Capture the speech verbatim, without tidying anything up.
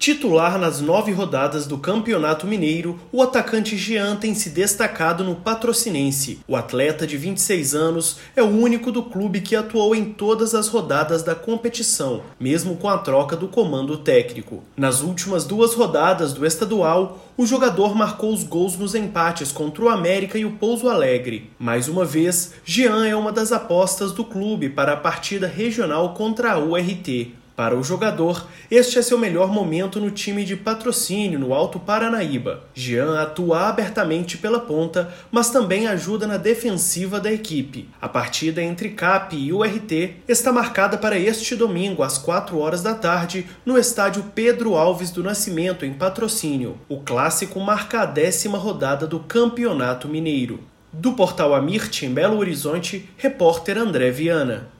Titular nas nove rodadas do Campeonato Mineiro, o atacante Jean tem se destacado no Patrocinense. O atleta de vinte e seis anos é o único do clube que atuou em todas as rodadas da competição, mesmo com a troca do comando técnico. Nas últimas duas rodadas do estadual, o jogador marcou os gols nos empates contra o América e o Pouso Alegre. Mais uma vez, Jean é uma das apostas do clube para a partida regional contra a U R T. Para o jogador, este é seu melhor momento no time de Patrocínio, no Alto Paranaíba. Jean atua abertamente pela ponta, mas também ajuda na defensiva da equipe. A partida entre C A P e U R T está marcada para este domingo, às quatro horas da tarde, no estádio Pedro Alves do Nascimento, em Patrocínio. O clássico marca a décima rodada do Campeonato Mineiro. Do portal Amirte, em Belo Horizonte, repórter André Viana.